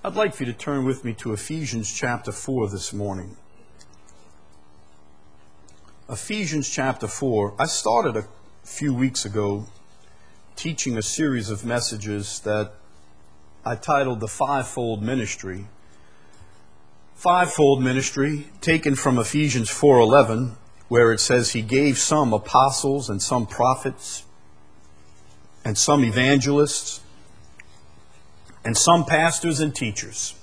I'd like for you to turn with me to Ephesians chapter 4 this morning. Ephesians chapter 4. I started a few weeks ago teaching a series of messages that I titled The Fivefold Ministry. Fivefold ministry, taken from Ephesians 4:11, where it says He gave some apostles and some prophets and some evangelists and some pastors and teachers.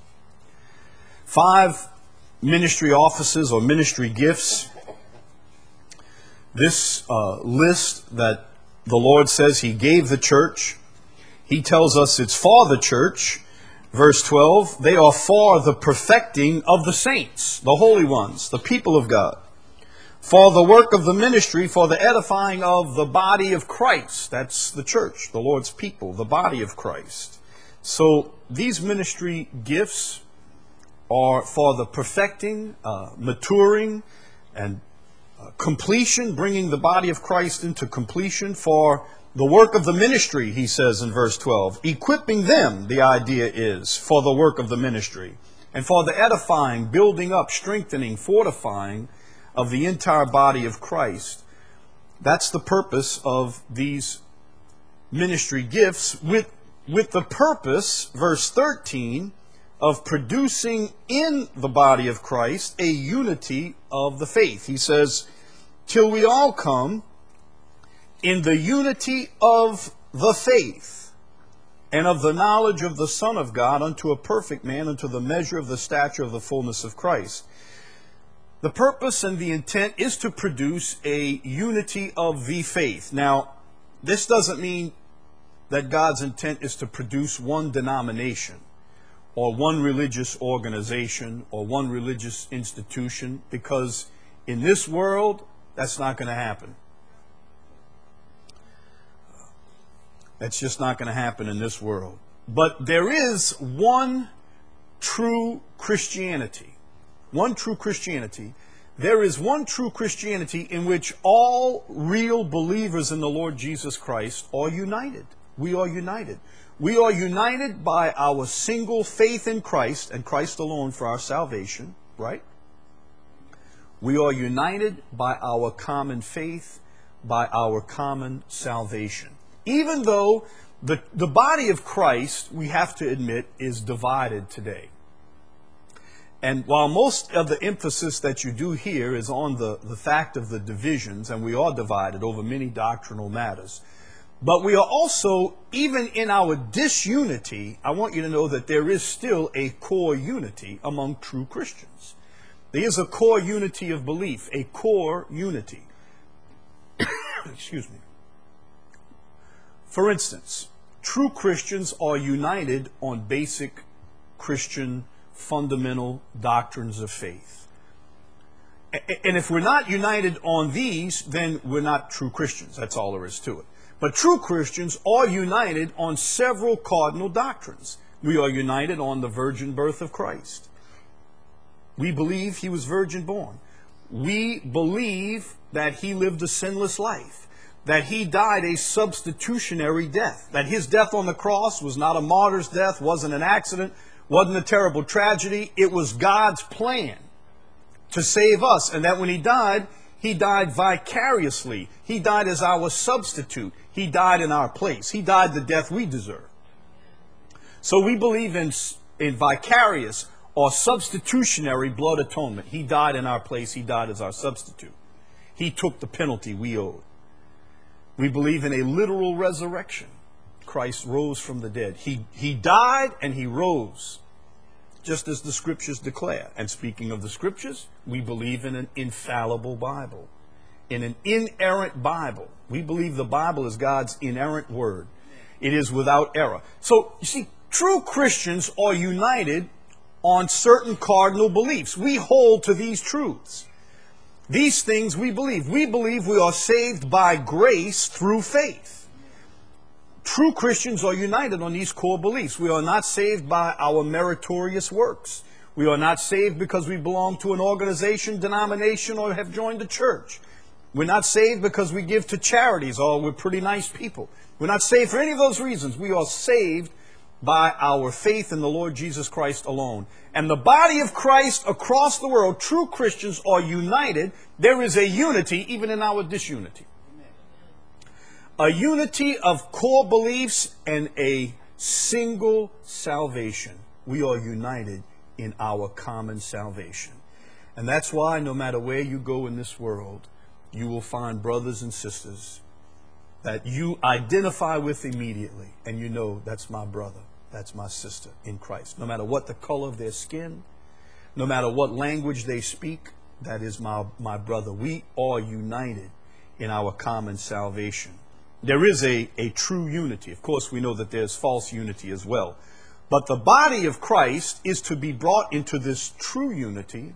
5 ministry offices or ministry gifts. This list that the Lord says He gave the church, He tells us it's for the church. Verse 12, they are for the perfecting of the saints, the holy ones, the people of God. For the work of the ministry, for the edifying of the body of Christ. That's the church, the Lord's people, the body of Christ. So these ministry gifts are for the perfecting, maturing, and completion, bringing the body of Christ into completion, for the work of the ministry, he says in verse 12. Equipping them, the idea is, for the work of the ministry. And for the edifying, building up, strengthening, fortifying of the entire body of Christ. That's the purpose of these ministry gifts, with the purpose, verse 13, of producing in the body of Christ a unity of the faith. He says, till we all come in the unity of the faith and of the knowledge of the Son of God unto a perfect man, unto the measure of the stature of the fullness of Christ. The purpose and the intent is to produce a unity of the faith. Now, this doesn't mean that God's intent is to produce one denomination or one religious organization or one religious institution, because in this world, that's not going to happen. That's just not going to happen in this world. But there is one true Christianity. One true Christianity. There is one true Christianity in which all real believers in the Lord Jesus Christ are united. We are united. We are united by our single faith in Christ and Christ alone for our salvation, right? We are united by our common faith, by our common salvation. Even though the body of Christ, we have to admit, is divided today. And while most of the emphasis that you do here is on the fact of the divisions, and we are divided over many doctrinal matters, but we are also, even in our disunity, I want you to know that there is still a core unity among true Christians. There is a core unity of belief, a core unity. Excuse me. For instance, true Christians are united on basic Christian fundamental doctrines of faith. And if we're not united on these, then we're not true Christians. That's all there is to it. But true Christians are united on several cardinal doctrines. We are united on the virgin birth of Christ. We believe He was virgin born. We believe that He lived a sinless life, that He died a substitutionary death, that His death on the cross was not a martyr's death, wasn't an accident, wasn't a terrible tragedy. It was God's plan to save us, and that when He died vicariously. He died as our substitute. He died in our place. He died the death we deserve. So we believe in vicarious or substitutionary blood atonement. He died in our place. He died as our substitute. He took the penalty we owed. We believe in a literal resurrection. Christ rose from the dead. He died and He rose, just as the Scriptures declare. And speaking of the Scriptures, we believe in an infallible Bible, in an inerrant Bible. We believe the Bible is God's inerrant word. It is without error. So, you see, true Christians are united on certain cardinal beliefs. We hold to these truths. These things we believe. We believe we are saved by grace through faith. True Christians are united on these core beliefs. We are not saved by our meritorious works. We are not saved because we belong to an organization, denomination, or have joined a church. We're not saved because we give to charities or we're pretty nice people. We're not saved for any of those reasons. We are saved by our faith in the Lord Jesus Christ alone. And the body of Christ across the world, true Christians, are united. There is a unity even in our disunity. A unity of core beliefs and a single salvation. We are united in our common salvation. And that's why no matter where you go in this world, you will find brothers and sisters that you identify with immediately, and you know, that's my brother, that's my sister in Christ. No matter what the color of their skin, no matter what language they speak, that is my brother. We are united in our common salvation. There is a true unity. Of course, we know that there's false unity as well. But the body of Christ is to be brought into this true unity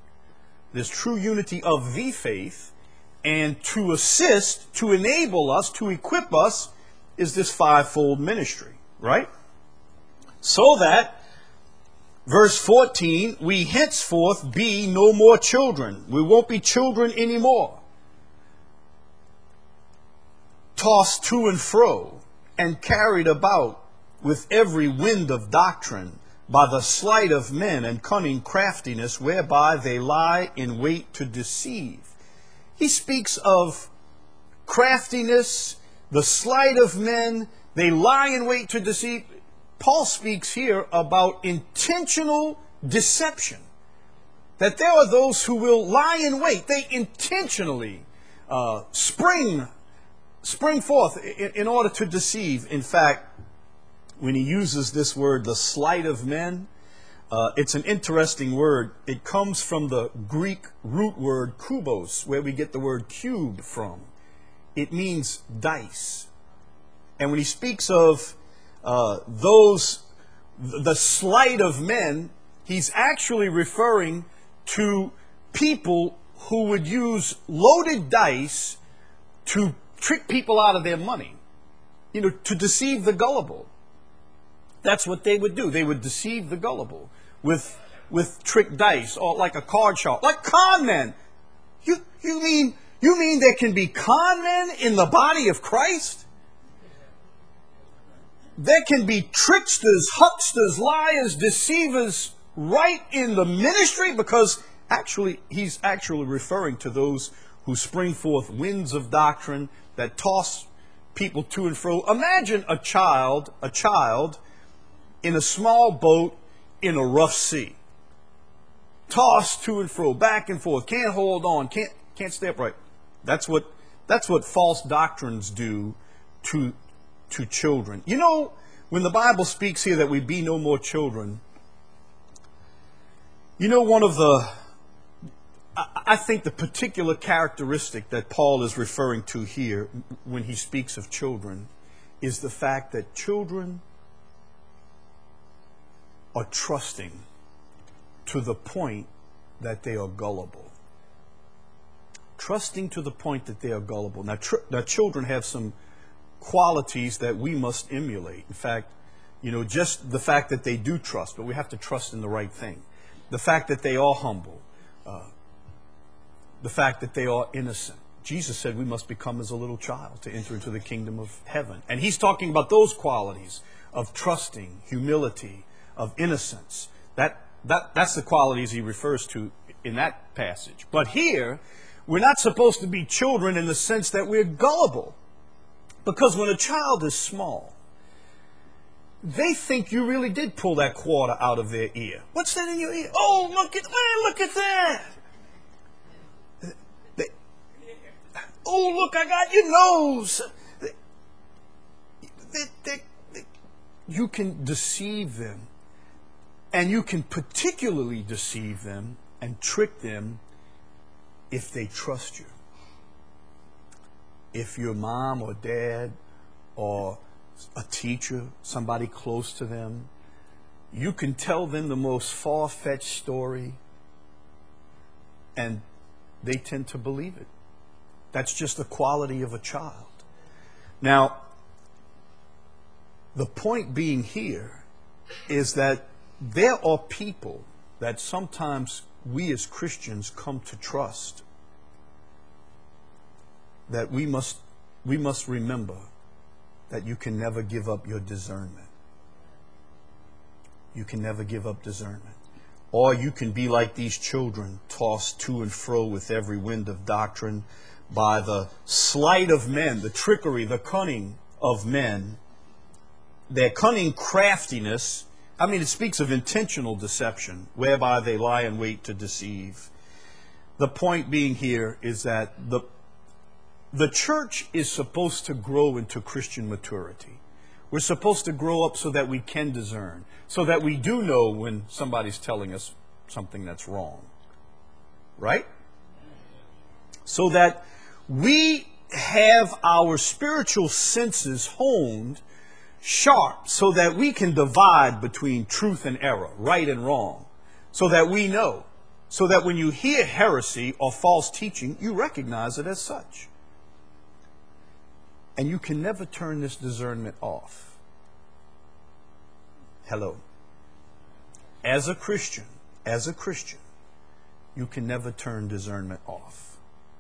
of the faith, and to assist, to enable us, to equip us, is this fivefold ministry, right? So that, verse 14, we henceforth be no more children. We won't be children anymore, tossed to and fro and carried about with every wind of doctrine, by the sleight of men and cunning craftiness, whereby they lie in wait to deceive. He speaks of craftiness, the sleight of men. They lie in wait to deceive. Paul speaks here about intentional deception. That there are those who will lie in wait. They intentionally spring forth in order to deceive. In fact, when he uses this word, the sleight of men, it's an interesting word. It comes from the Greek root word kubos, where we get the word cube from. It means dice. And when he speaks of the sleight of men, he's actually referring to people who would use loaded dice to trick people out of their money, to deceive the gullible. That's what they would do. They would deceive the gullible with trick dice, or like a card sharp, like con men. You mean there can be con men in the body of Christ? There can be tricksters, hucksters, liars, deceivers right in the ministry, because he's actually referring to those who spring forth winds of doctrine that toss people to and fro. Imagine a child in a small boat in a rough sea, tossed to and fro, back and forth, can't hold on, can't stay upright. That's what false doctrines do to children. When the Bible speaks here that we be no more children, one of I think the particular characteristic that Paul is referring to here when he speaks of children is the fact that children are trusting to the point that they are gullible. Trusting to the point that they are gullible. Now, children have some qualities that we must emulate. In fact, just the fact that they do trust, but we have to trust in the right thing. The fact that they are humble. The fact that they are innocent. Jesus said we must become as a little child to enter into the kingdom of heaven. And he's talking about those qualities of trusting, humility, of innocence. That's the qualities he refers to in that passage. But here, we're not supposed to be children in the sense that we're gullible. Because when a child is small, they think you really did pull that quarter out of their ear. What's that in your ear? Oh, look at that. Oh, look, I got your nose. You can deceive them. And you can particularly deceive them and trick them if they trust you. If your mom or dad or a teacher, somebody close to them, you can tell them the most far-fetched story and they tend to believe it. That's just the quality of a child. Now, the point being here is that there are people that sometimes we as Christians come to trust, that we must remember that you can never give up your discernment. You can never give up discernment. Or you can be like these children, tossed to and fro with every wind of doctrine by the sleight of men, the trickery, the cunning of men, their cunning craftiness. I mean, it speaks of intentional deception, whereby they lie in wait to deceive. The point being here is that the church is supposed to grow into Christian maturity. We're supposed to grow up so that we can discern, so that we do know when somebody's telling us something that's wrong. Right? So that we have our spiritual senses honed sharp, so that we can divide between truth and error, right and wrong, so that we know, so that when you hear heresy or false teaching, you recognize it as such. And you can never turn this discernment off. Hello. As a Christian, you can never turn discernment off.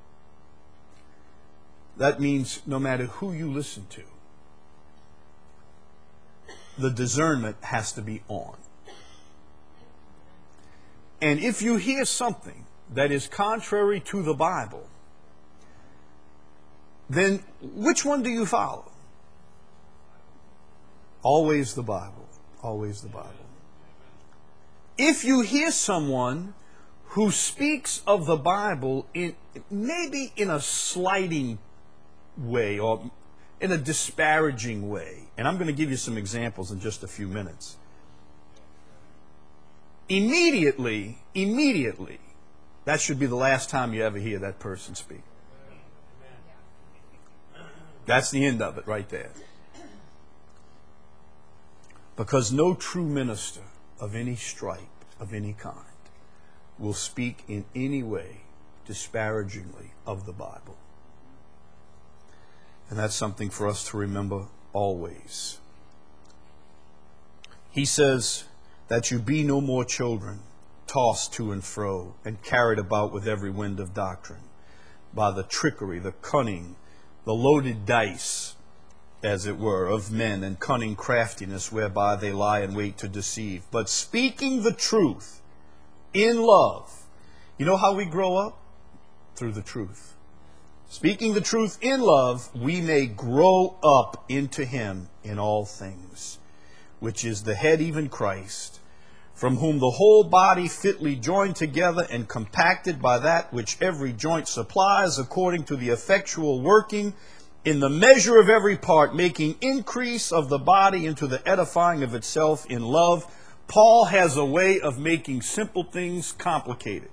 That means no matter who you listen to, the discernment has to be on. And if you hear something that is contrary to the Bible, then which one do you follow? Always the Bible. Always the Bible. If you hear someone who speaks of the Bible maybe in a slighting way or in a disparaging way, and I'm going to give you some examples in just a few minutes, immediately, that should be the last time you ever hear that person speak. That's the end of it right there. Because no true minister of any stripe, of any kind, will speak in any way disparagingly of the Bible. And that's something for us to remember always. He says that you be no more children, tossed to and fro and carried about with every wind of doctrine, by the trickery, the cunning, the loaded dice, as it were, of men, and cunning craftiness whereby they lie in wait to deceive. But speaking the truth in love. You know how we grow up? Through the truth. Speaking the truth in love, we may grow up into Him in all things, which is the head, even Christ, from whom the whole body fitly joined together and compacted by that which every joint supplies, according to the effectual working in the measure of every part, making increase of the body into the edifying of itself in love. Paul has a way of making simple things complicated.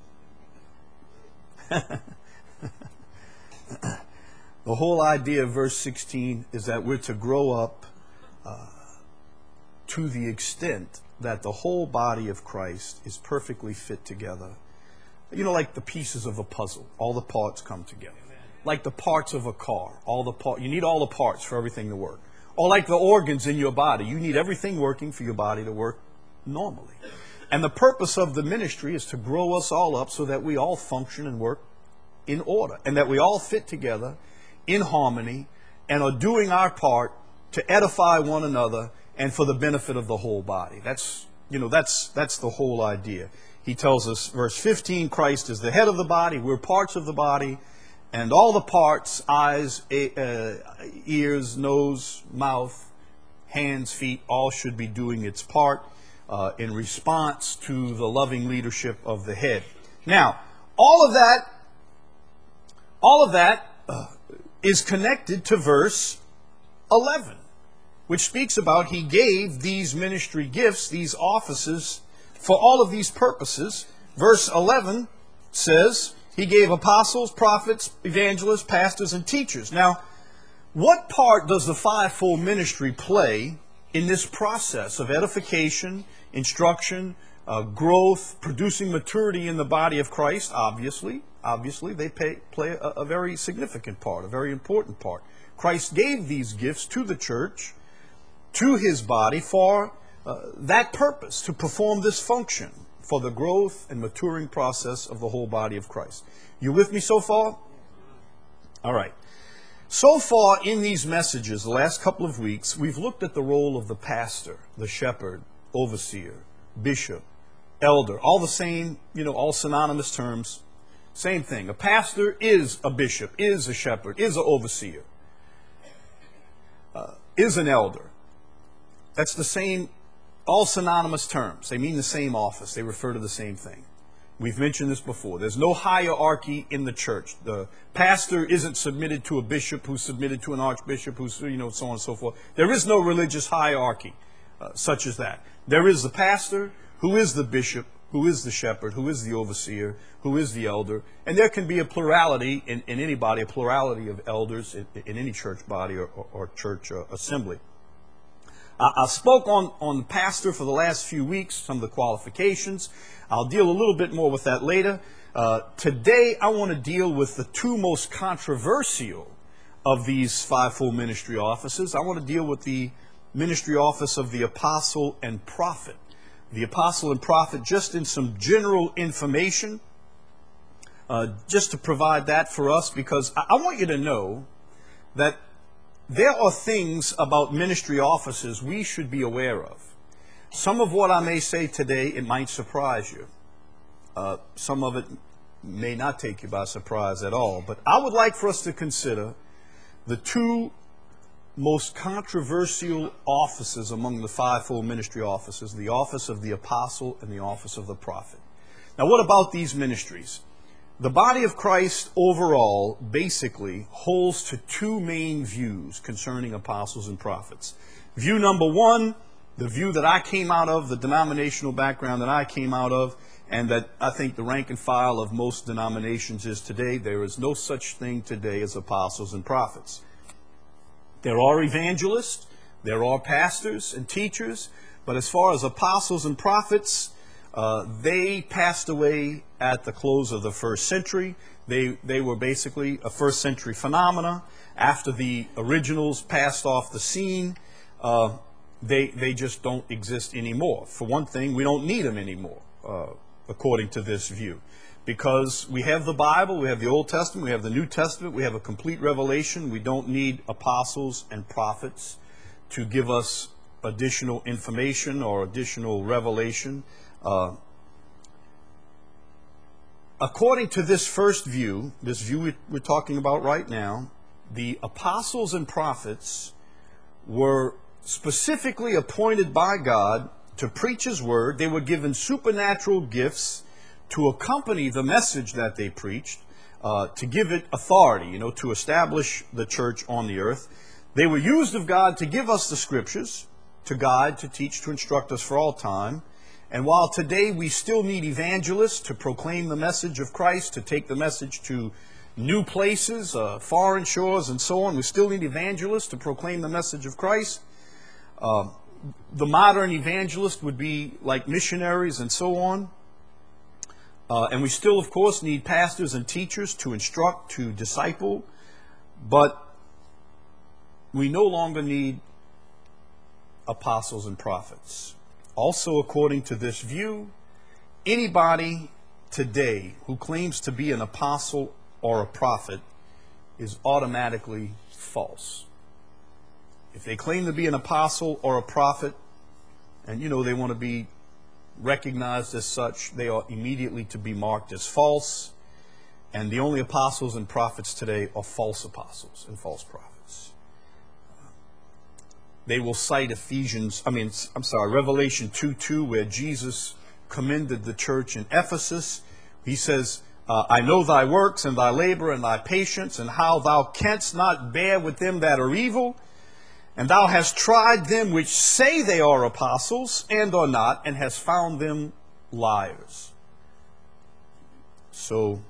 The whole idea of verse 16 is that we're to grow up to the extent that the whole body of Christ is perfectly fit together. You know, like the pieces of a puzzle, all the parts come together. Like the parts of a car, you need all the parts for everything to work. Or like the organs in your body, you need everything working for your body to work normally. And the purpose of the ministry is to grow us all up so that we all function and work in order, and that we all fit together in harmony and are doing our part to edify one another and for the benefit of the whole body. That's the whole idea. He tells us, verse 15, Christ is the head of the body, we're parts of the body, and all the parts, eyes, ears, nose, mouth, hands, feet, all should be doing its part in response to the loving leadership of the head. Now, all of that is connected to verse 11, which speaks about He gave these ministry gifts, these offices, for all of these purposes. Verse 11 says He gave apostles, prophets, evangelists, pastors, and teachers. Now, what part does the fivefold ministry play in this process of edification, instruction, growth, producing maturity in the body of Christ? Obviously, they play a very significant part, a very important part. Christ gave these gifts to the church, to His body, for that purpose, to perform this function, for the growth and maturing process of the whole body of Christ. You with me so far? All right. So far in these messages, the last couple of weeks, we've looked at the role of the pastor, the shepherd, overseer, bishop, elder, all the same, all synonymous terms. Same thing. A pastor is a bishop, is a shepherd, is an overseer, is an elder. That's the same, all synonymous terms. They mean the same office. They refer to the same thing. We've mentioned this before. There's no hierarchy in the church. The pastor isn't submitted to a bishop who's submitted to an archbishop who's, so on and so forth. There is no religious hierarchy such as that. There is the pastor, who is the bishop, who is the shepherd, who is the overseer, who is the elder. And there can be a plurality in any body, a plurality of elders in any church body or church assembly. I spoke on the pastor for the last few weeks, some of the qualifications. I'll deal a little bit more with that later. Today, I want to deal with the two most controversial of these fivefold ministry offices. I want to deal with the ministry office of the apostle and prophet. The apostle and prophet, just in some general information, just to provide that for us, because I want you to know that there are things about ministry offices we should be aware of. Some of what I may say today, it might surprise you. Some of it may not take you by surprise at all. But I would like for us to consider the two most controversial offices among the fivefold ministry offices, the office of the apostle and the office of the prophet. Now, what about these ministries? The body of Christ overall basically holds to two main views concerning apostles and prophets. View number one, the view that I came out of, the denominational background that I came out of, and that I think the rank and file of most denominations is today. There is no such thing today as apostles and prophets. There are evangelists, there are pastors and teachers, but as far as apostles and prophets, they passed away at the close of the first century. They were basically a first century phenomena. After the originals passed off the scene, they just don't exist anymore. For one thing, we don't need them anymore, according to this view. Because we have the Bible, we have the Old Testament, we have the New Testament, we have a complete revelation. We don't need apostles and prophets to give us additional information or additional revelation. According to this first view, this view we're talking about right now, the apostles and prophets were specifically appointed by God to preach His word. They were given supernatural gifts to accompany the message that they preached, to give it authority, to establish the church on the earth. They were used of God to give us the scriptures, to guide, to teach, to instruct us for all time. And while today we still need evangelists to proclaim the message of Christ, to take the message to new places, foreign shores and so on, we still need evangelists to proclaim the message of Christ. The modern evangelist would be like missionaries and so on. And we still, of course, need pastors and teachers to instruct, to disciple. But we no longer need apostles and prophets. Also, according to this view, anybody today who claims to be an apostle or a prophet is automatically false. If they claim to be an apostle or a prophet, and they want to be recognized as such, they are immediately to be marked as false. And the only apostles and prophets today are false apostles and false prophets. They will cite Revelation 2:2, where Jesus commended the church in Ephesus. He says, I know thy works and thy labor and thy patience, and how thou canst not bear with them that are evil. And thou hast tried them which say they are apostles and are not, and hast found them liars. So,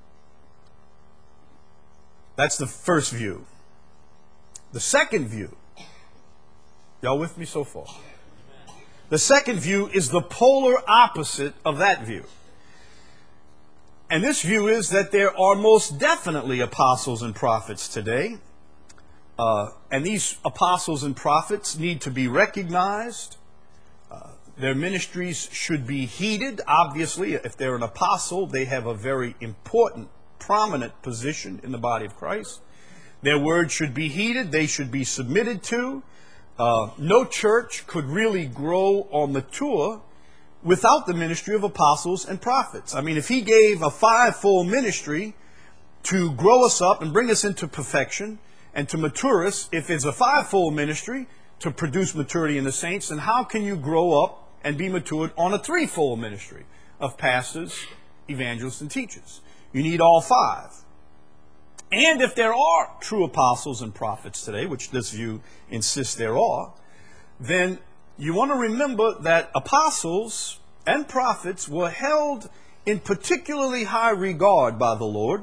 that's the first view. The second view, y'all with me so far? The second view is the polar opposite of that view. And this view is that there are most definitely apostles and prophets today. And these apostles and prophets need to be recognized. Their ministries should be heeded. Obviously, if they're an apostle, they have a very important, prominent position in the body of Christ. Their word should be heeded. They should be submitted to. No church could really grow or mature without the ministry of apostles and prophets. I mean, if he gave a fivefold ministry to grow us up and bring us into perfection and to mature us, if it's a fivefold ministry to produce maturity in the saints, then how can you grow up and be matured on a threefold ministry of pastors, evangelists, and teachers? You need all five. And if there are true apostles and prophets today, which this view insists there are, then you want to remember that apostles and prophets were held in particularly high regard by the Lord.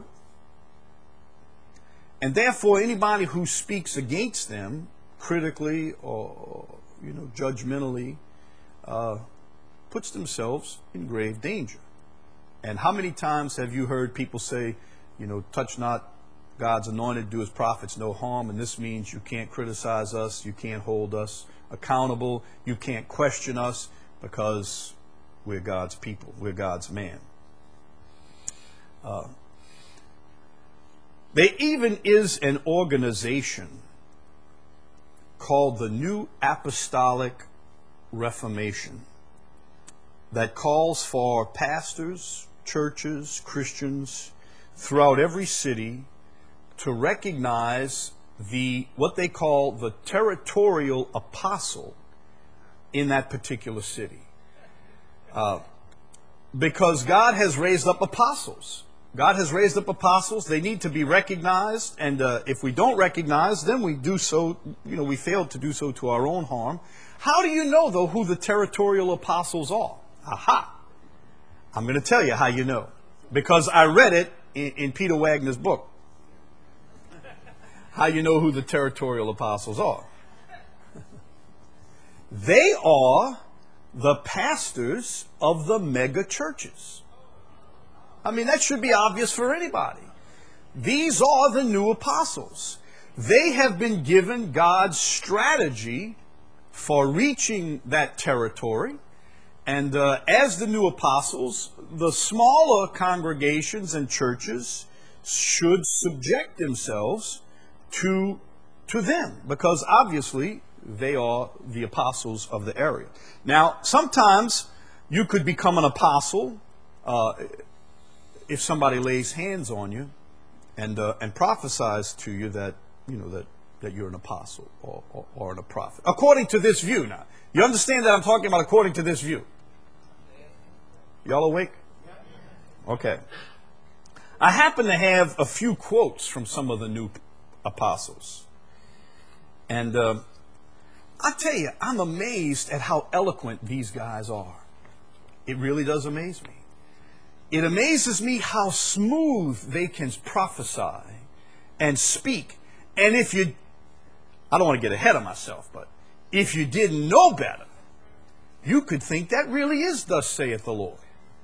And therefore, anybody who speaks against them critically or, judgmentally puts themselves in grave danger. And how many times have you heard people say, touch not God's anointed, do his prophets no harm, and this means you can't criticize us, you can't hold us accountable, you can't question us because we're God's people, we're God's man. There even is an organization called the New Apostolic Reformation that calls for pastors, churches, Christians throughout every city to recognize what they call the territorial apostle in that particular city. Because God has raised up apostles. God has raised up apostles. They need to be recognized. And if we don't recognize them, we do so, we fail to do so to our own harm. How do you know, though, who the territorial apostles are? Aha! I'm going to tell you how you know. Because I read it in Peter Wagner's book. How you know who the territorial apostles are. They are the pastors of the mega churches. I mean, that should be obvious for anybody. These are the new apostles. They have been given God's strategy for reaching that territory. And as the new apostles, the smaller congregations and churches should subject themselves to them, because obviously they are the apostles of the area. Now, sometimes you could become an apostle if somebody lays hands on you and prophesies to you that you're an apostle or a prophet. According to this view, now you understand that I'm talking about according to this view. Y'all awake? Okay. I happen to have a few quotes from some of the new apostles. And I tell you, I'm amazed at how eloquent these guys are. It really does amaze me. It amazes me how smooth they can prophesy and speak. And I don't want to get ahead of myself, but if you didn't know better, you could think that really is thus saith the Lord.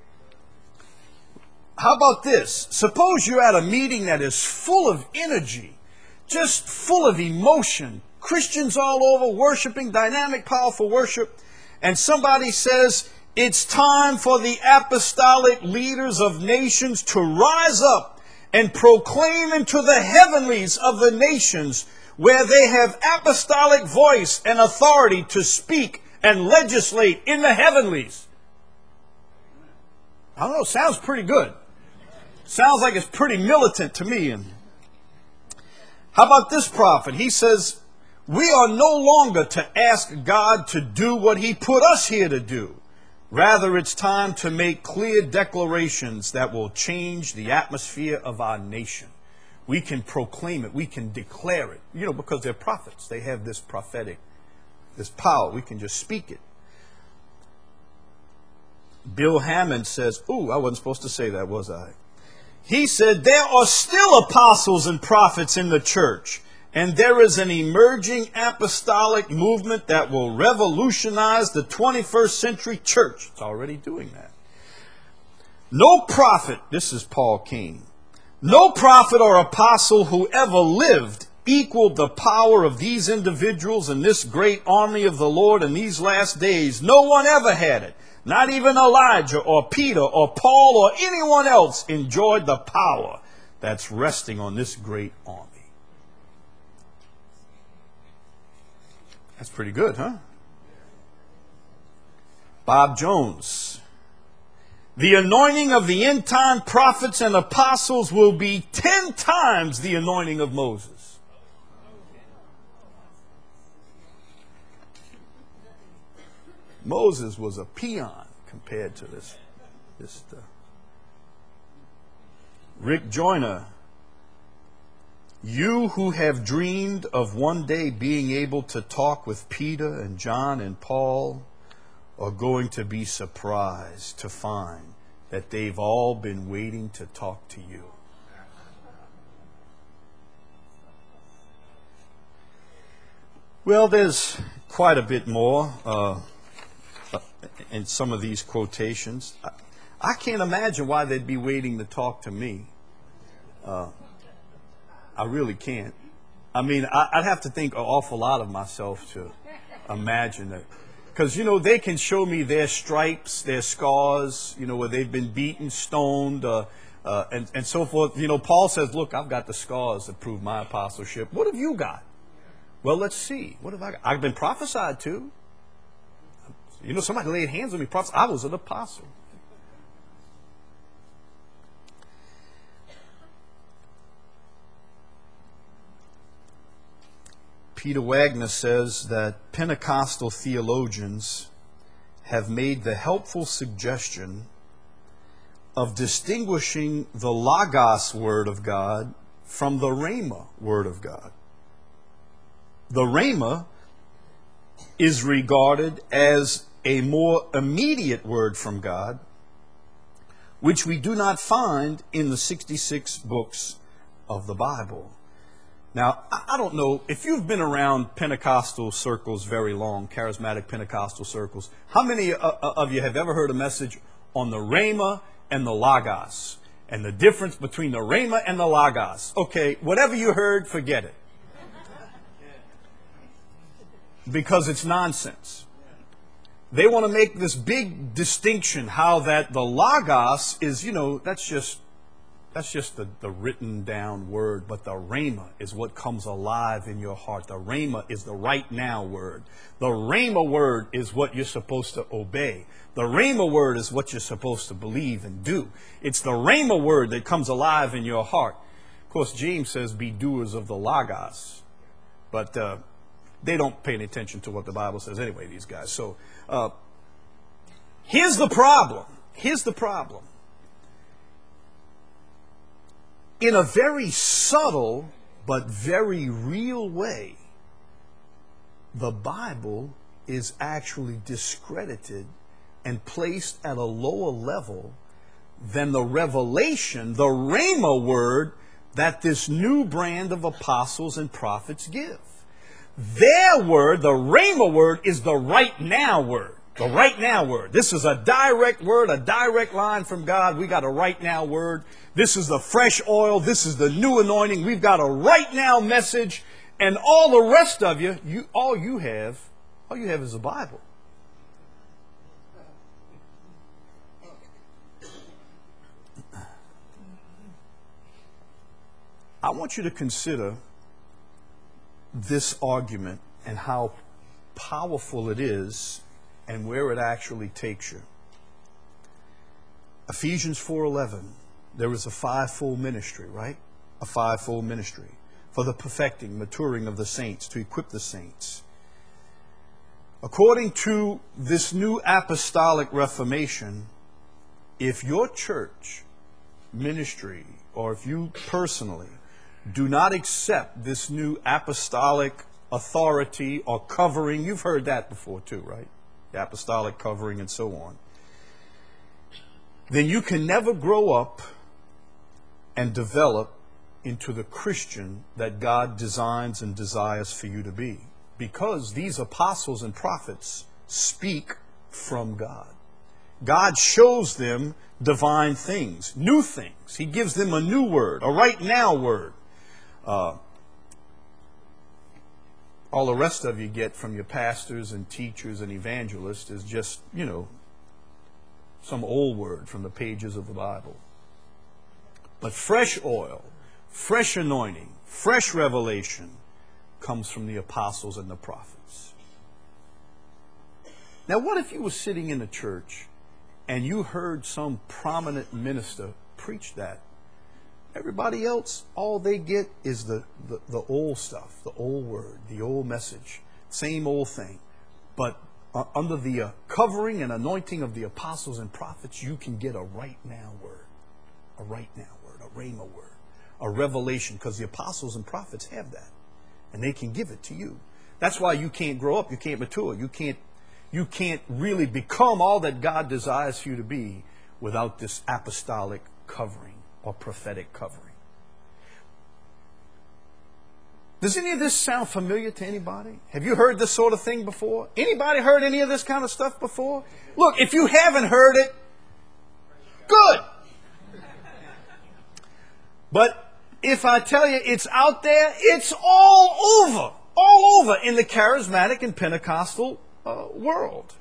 How about this? Suppose you're at a meeting that is full of energy, just full of emotion, Christians all over worshiping, dynamic, powerful worship, and somebody says, it's time for the apostolic leaders of nations to rise up and proclaim into the heavenlies of the nations where they have apostolic voice and authority to speak and legislate in the heavenlies. I don't know, sounds pretty good. Sounds like it's pretty militant to me. And how about this prophet? He says, we are no longer to ask God to do what he put us here to do. Rather, it's time to make clear declarations that will change the atmosphere of our nation. We can proclaim it. We can declare it. Because they're prophets. They have this prophetic, this power. We can just speak it. Bill Hammond says, I wasn't supposed to say that, was I? He said, there are still apostles and prophets in the church. And there is an emerging apostolic movement that will revolutionize the 21st century church. It's already doing that. No prophet, this is Paul King, no prophet or apostle who ever lived equaled the power of these individuals in this great army of the Lord in these last days. No one ever had it. Not even Elijah or Peter or Paul or anyone else enjoyed the power that's resting on this great army. That's pretty good, huh? Bob Jones. The anointing of the end time prophets and apostles will be 10 times the anointing of Moses. Moses was a peon compared to this stuff. Rick Joyner. You who have dreamed of one day being able to talk with Peter and John and Paul are going to be surprised to find that they've all been waiting to talk to you. Well, there's quite a bit more in some of these quotations. I can't imagine why they'd be waiting to talk to me. I really can't. I mean, I'd have to think an awful lot of myself to imagine that. Because, you know, they can show me their stripes, their scars, you know, where they've been beaten, stoned, and so forth. You know, Paul says, look, I've got the scars that prove my apostleship. What have you got? Well, let's see. What have I got? I've been prophesied to. You know, somebody laid hands on me. I was an apostle. Peter Wagner says that Pentecostal theologians have made the helpful suggestion of distinguishing the Logos Word of God from the Rhema Word of God. The Rhema is regarded as a more immediate word from God, which we do not find in the 66 books of the Bible. Now, I don't know, if you've been around Pentecostal circles very long, charismatic Pentecostal circles, how many of you have ever heard a message on the Rhema and the Logos, and the difference between the Rhema and the Logos? Okay, whatever you heard, forget it. Because it's nonsense. They want to make this big distinction, how that the Logos is, you know, that's just the written down word, but the Rhema is what comes alive in your heart. The Rhema is the right now word. The Rhema word is what you're supposed to obey. The Rhema word is what you're supposed to believe and do. It's the Rhema word that comes alive in your heart. Of course, James says, be doers of the Logos. But they don't pay any attention to what the Bible says anyway, these guys. So here's the problem. Here's the problem. In a very subtle but very real way, the Bible is actually discredited and placed at a lower level than the revelation, the Rhema word that this new brand of apostles and prophets give. Their word, the Rhema word, is the right now word. The right now word. This is a direct word, a direct line from God. We got a right now word. This is the fresh oil. This is the new anointing. We've got a right now message. And all the rest of you, all you have is the Bible. I want you to consider this argument and how powerful it is and where it actually takes you. Ephesians 4:11, there is a fivefold ministry, right? A fivefold ministry for the perfecting, maturing of the saints, to equip the saints. According to this new apostolic reformation, if your church ministry, or if you personally do not accept this new apostolic authority or covering, you've heard that before too, right? The apostolic covering and so on, then you can never grow up and develop into the Christian that God designs and desires for you to be. Because these apostles and prophets speak from God. God shows them divine things, new things. He gives them a new word, a right now word. All the rest of you get from your pastors and teachers and evangelists is just, you know, some old word from the pages of the Bible. But fresh oil, fresh anointing, fresh revelation comes from the apostles and the prophets. Now, what if you were sitting in a church and you heard some prominent minister preach that? Everybody else, all they get is the old stuff, the old word, the old message, same old thing. But under the covering and anointing of the apostles and prophets, you can get a right now word, a right now word, a rhema word, a revelation, because the apostles and prophets have that, and they can give it to you. That's why you can't grow up, you can't mature, you can't really become all that God desires for you to be without this apostolic covering or prophetic covering. Does any of this sound familiar to anybody? Have you heard this sort of thing before? Anybody heard any of this kind of stuff before? Look, if you haven't heard it, good. But if I tell you it's out there, it's all over in the charismatic and Pentecostal world.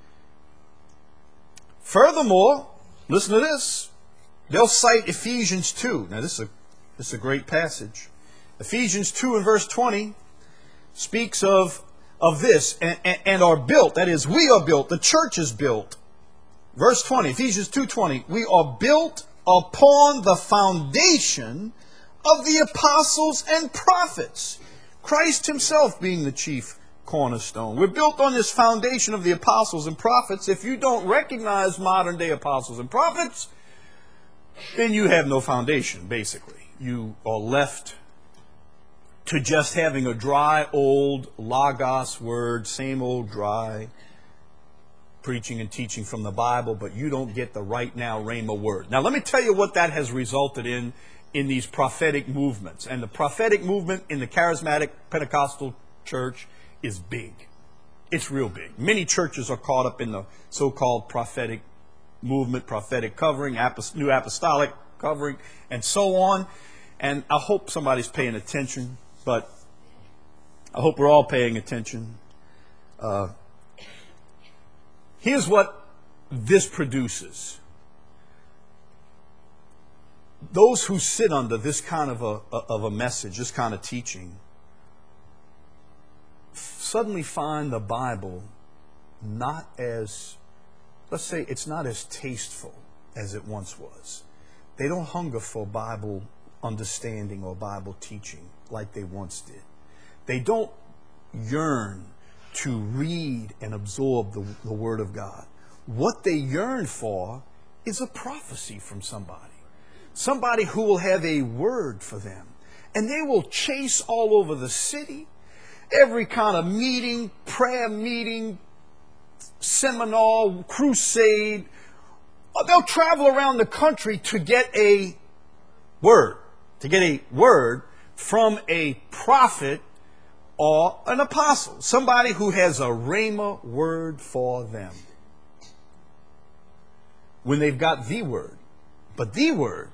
Furthermore, listen to this. They'll cite Ephesians 2. Now, this is a great passage. Ephesians 2 and verse 20 speaks of this, and are built. That is, we are built. The church is built. Verse 20, Ephesians 2:20. We are built upon the foundation of the apostles and prophets, Christ himself being the chief cornerstone. We're built on this foundation of the apostles and prophets. If you don't recognize modern day apostles and prophets, then you have no foundation, basically. You are left to just having a dry old Logos word, same old dry preaching and teaching from the Bible, but you don't get the right now rhema word. Now let me tell you what that has resulted in these prophetic movements. And the prophetic movement in the charismatic Pentecostal church is big. It's real big. Many churches are caught up in the so-called prophetic movement, prophetic covering, new apostolic covering, and so on. And I hope somebody's paying attention, but I hope we're all paying attention. Here's what this produces. Those who sit under this kind of a message, this kind of teaching, suddenly find the Bible not as, let's say, it's not as tasteful as it once was. They don't hunger for Bible understanding or Bible teaching like they once did. They don't yearn to read and absorb the Word of God. What they yearn for is a prophecy from somebody. Somebody who will have a word for them. And they will chase all over the city, every kind of meeting, prayer meeting, seminar, crusade. They'll travel around the country to get a word, from a prophet or an apostle, somebody who has a rhema word for them. When they've got the word. But the word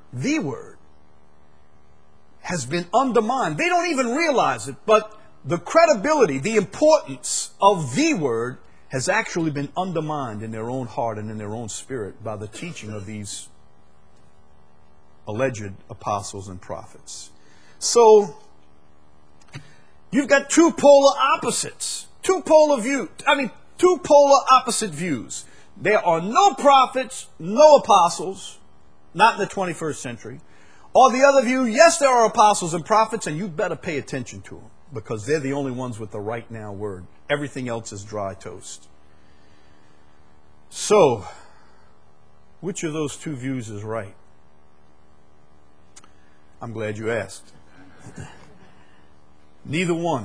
has been undermined. They don't even realize it, but the credibility, the importance of the word has actually been undermined in their own heart and in their own spirit by the teaching of these alleged apostles and prophets. So, you've got two polar opposites. Two polar opposite views. There are no prophets, no apostles, not in the 21st century. Or the other view, yes, there are apostles and prophets, and you better pay attention to them, because they're the only ones with the right now word. Everything else is dry toast. So, which of those two views is right? I'm glad you asked. Neither one.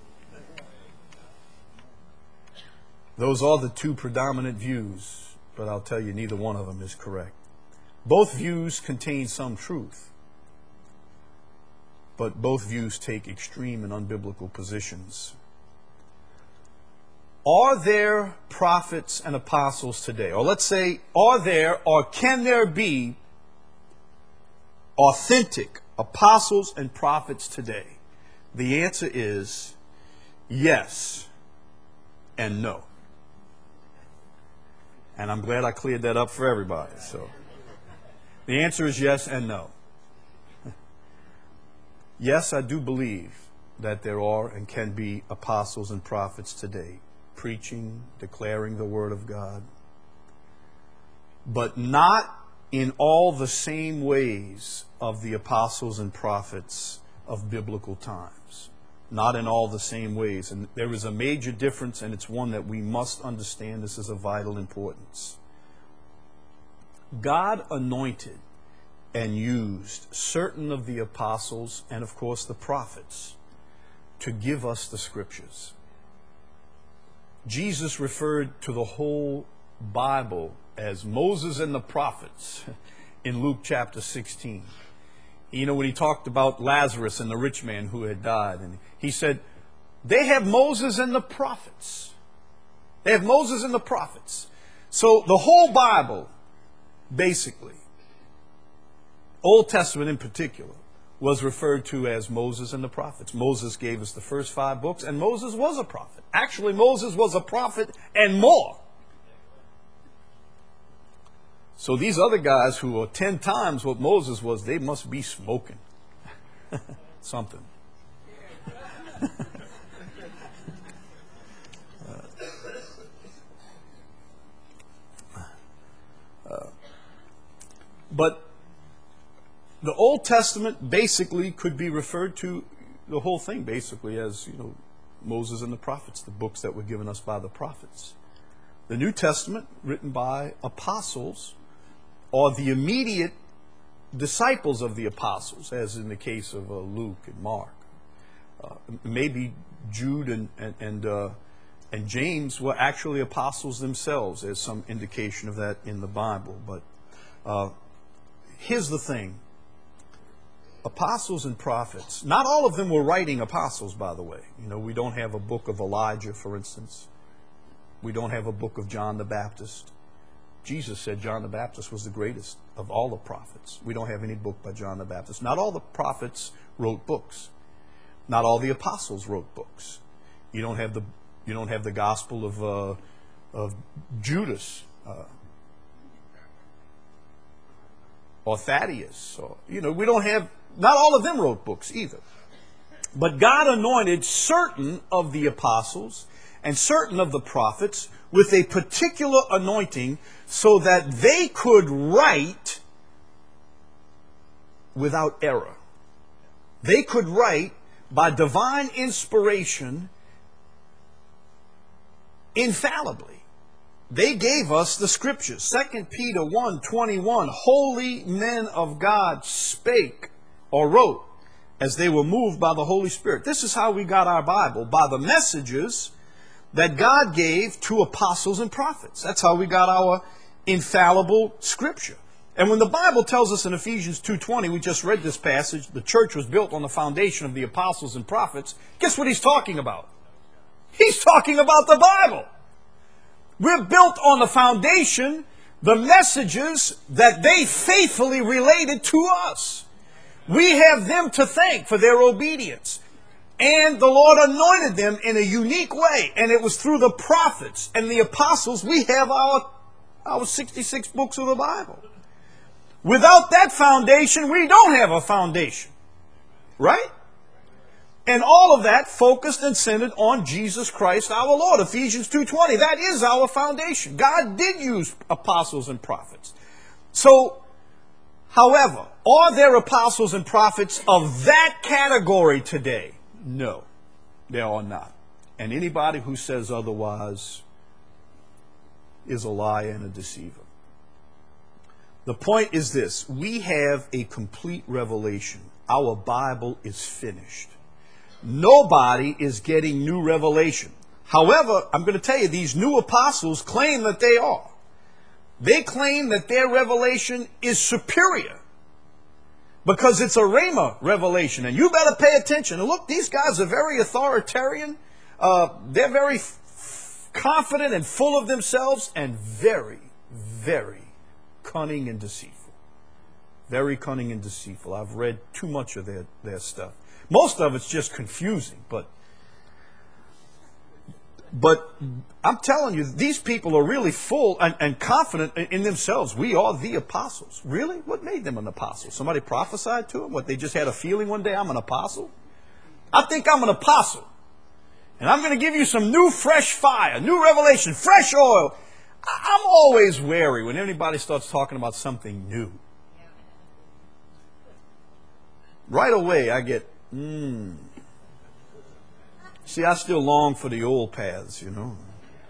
Those are the two predominant views, but I'll tell you, neither one of them is correct. Both views contain some truth, but both views take extreme and unbiblical positions. Are there prophets and apostles today? Or let's say, are there or can there be authentic apostles and prophets today? The answer is yes and no. And I'm glad I cleared that up for everybody. So the answer is yes and no. Yes, I do believe that there are and can be apostles and prophets today. preaching, declaring the Word of God, but not in all the same ways of the apostles and prophets of biblical times. Not in all the same ways. And there is a major difference, and it's one that we must understand. This is of vital importance. God anointed and used certain of the apostles and, of course, the prophets to give us the Scriptures. Jesus referred to the whole Bible as Moses and the prophets in Luke chapter 16. You know, when he talked about Lazarus and the rich man who had died, and he said, they have Moses and the prophets. They have Moses and the prophets. So the whole Bible, basically, Old Testament in particular, was referred to as Moses and the prophets. Moses gave us the first 5 books, and Moses was a prophet. Actually, Moses was a prophet and more. So these other guys who are 10 times what Moses was, they must be smoking something. But the Old Testament basically could be referred to, the whole thing basically, as, you know, Moses and the prophets, the books that were given us by the prophets. The New Testament, written by apostles, or the immediate disciples of the apostles, as in the case of Luke and Mark. Maybe Jude and James were actually apostles themselves. There's some indication of that in the Bible. But here's the thing. Apostles and prophets, not all of them were writing apostles, by the way. You know, we don't have a book of Elijah, for instance. We don't have a book of John the Baptist. Jesus said John the Baptist was the greatest of all the prophets. We don't have any book by John the Baptist. Not all the prophets wrote books. Not all the apostles wrote books. You don't have the Gospel of Judas or Thaddeus. Or, you know, we don't have. Not all of them wrote books either. But God anointed certain of the apostles and certain of the prophets with a particular anointing so that they could write without error. They could write by divine inspiration infallibly. They gave us the Scriptures. 2 Peter 1:21, holy men of God spake or wrote as they were moved by the Holy Spirit. This is how we got our Bible, by the messages that God gave to apostles and prophets. That's how we got our infallible Scripture. And when the Bible tells us in Ephesians 2:20, we just read this passage, the church was built on the foundation of the apostles and prophets, guess what he's talking about? He's talking about the Bible. We're built on the foundation, the messages that they faithfully related to us. We have them to thank for their obedience. And the Lord anointed them in a unique way. And it was through the prophets and the apostles we have our 66 books of the Bible. Without that foundation, we don't have a foundation. Right? And all of that focused and centered on Jesus Christ our Lord. Ephesians 2:20. That is our foundation. God did use apostles and prophets. So, however, are there apostles and prophets of that category today? No, there are not. And anybody who says otherwise is a liar and a deceiver. The point is this. We have a complete revelation. Our Bible is finished. Nobody is getting new revelation. However, I'm going to tell you, these new apostles claim that they are. They claim that their revelation is superior because it's a Rhema revelation. And you better pay attention. And look, these guys are very authoritarian. They're very confident and full of themselves and very, very cunning and deceitful. Very cunning and deceitful. I've read too much of their stuff. Most of it's just confusing, but I'm telling you, these people are really full and confident in themselves. We are the apostles. Really? What made them an apostle? Somebody prophesied to them? What, they just had a feeling one day, I'm an apostle? I think I'm an apostle. And I'm going to give you some new fresh fire, new revelation, fresh oil. I'm always wary when anybody starts talking about something new. Right away I get, See, I still long for the old paths, you know.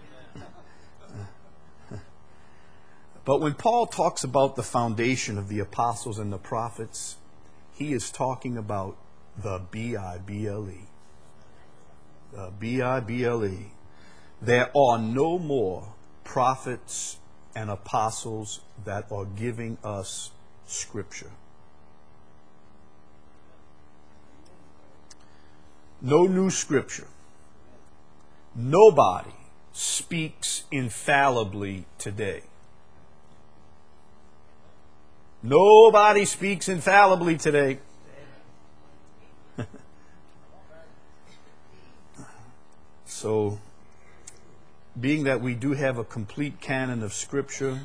But when Paul talks about the foundation of the apostles and the prophets, he is talking about the B-I-B-L-E. The B-I-B-L-E. There are no more prophets and apostles that are giving us Scripture. No new Scripture. Nobody speaks infallibly today. Nobody speaks infallibly today. So, being that we do have a complete canon of Scripture,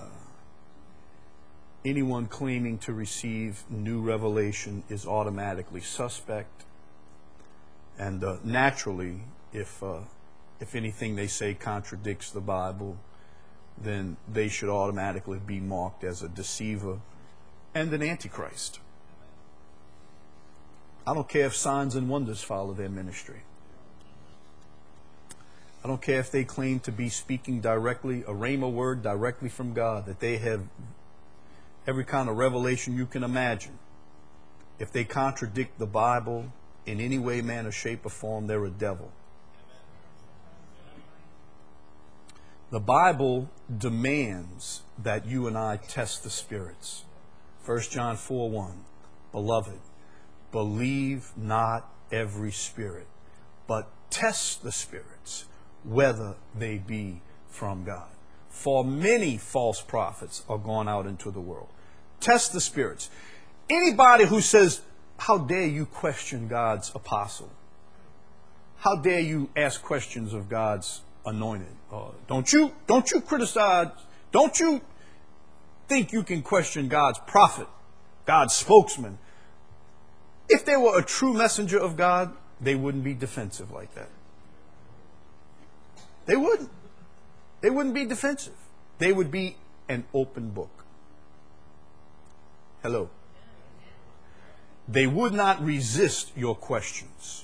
anyone claiming to receive new revelation is automatically suspect. And naturally, if anything they say contradicts the Bible, then they should automatically be marked as a deceiver and an antichrist. I don't care if signs and wonders follow their ministry. I don't care if they claim to be speaking directly, a rhema word directly from God, that they have every kind of revelation you can imagine. If they contradict the Bible in any way, manner, shape, or form, they're a devil. The Bible demands that you and I test the spirits. 1 John 4:1. Beloved, believe not every spirit, but test the spirits, whether they be from God. For many false prophets are gone out into the world. Test the spirits. Anybody who says, how dare you question God's apostle? How dare you ask questions of God's anointed? Don't you criticize, don't you think you can question God's prophet, God's spokesman? If they were a true messenger of God, they wouldn't be defensive like that. They wouldn't. They wouldn't be defensive. They would be an open book. Hello. They would not resist your questions.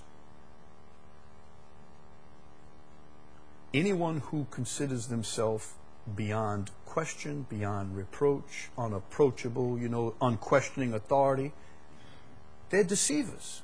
Anyone who considers themselves beyond question, beyond reproach, unapproachable, unquestioning authority, they're deceivers.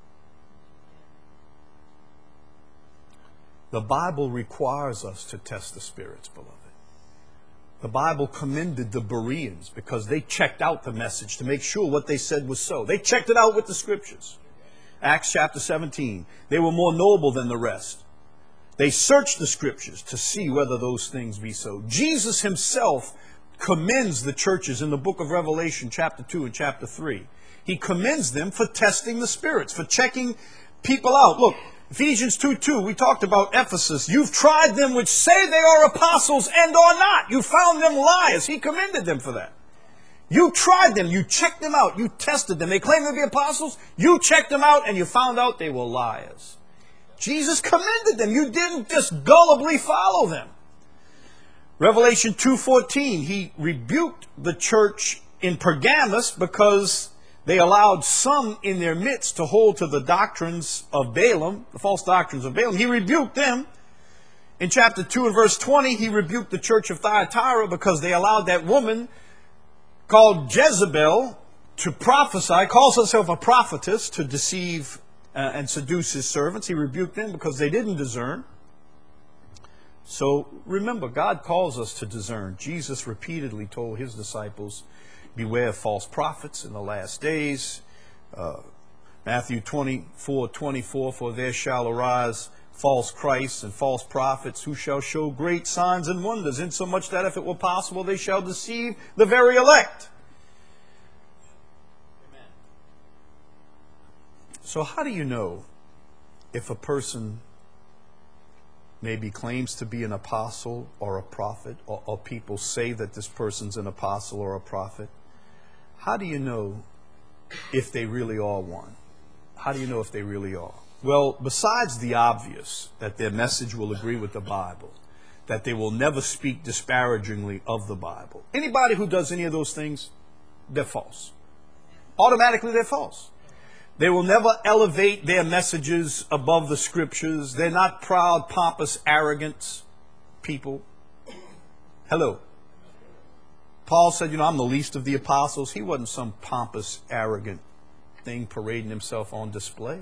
The Bible requires us to test the spirits, beloved. The Bible commended the Bereans because they checked out the message to make sure what they said was so. They checked it out with the Scriptures. Acts chapter 17. They were more noble than the rest. They searched the Scriptures to see whether those things be so. Jesus himself commends the churches in the book of Revelation chapter 2 and chapter 3. He commends them for testing the spirits, for checking people out. Look, Ephesians 2:2, we talked about Ephesus. You've tried them which say they are apostles and are not. You found them liars. He commended them for that. You tried them. You checked them out. You tested them. They claim to be apostles. You checked them out and you found out they were liars. Jesus commended them. You didn't just gullibly follow them. Revelation 2:14, he rebuked the church in Pergamos because they allowed some in their midst to hold to the doctrines of Balaam, the false doctrines of Balaam. He rebuked them. In chapter 2 and verse 20, he rebuked the church of Thyatira because they allowed that woman called Jezebel to prophesy, calls herself a prophetess, to deceive and seduce his servants. He rebuked them because they didn't discern. So remember, God calls us to discern. Jesus repeatedly told his disciples, beware of false prophets in the last days. Matthew 24:24, for there shall arise false Christs and false prophets who shall show great signs and wonders, insomuch that if it were possible they shall deceive the very elect. Amen. So how do you know if a person maybe claims to be an apostle or a prophet, or people say that this person's an apostle or a prophet? How do you know if they really are one? How do you know if they really are? Well, besides the obvious, that their message will agree with the Bible, that they will never speak disparagingly of the Bible. Anybody who does any of those things, they're false. Automatically, they're false. They will never elevate their messages above the Scriptures. They're not proud, pompous, arrogant people. Hello. Paul said, I'm the least of the apostles. He wasn't some pompous, arrogant thing parading himself on display.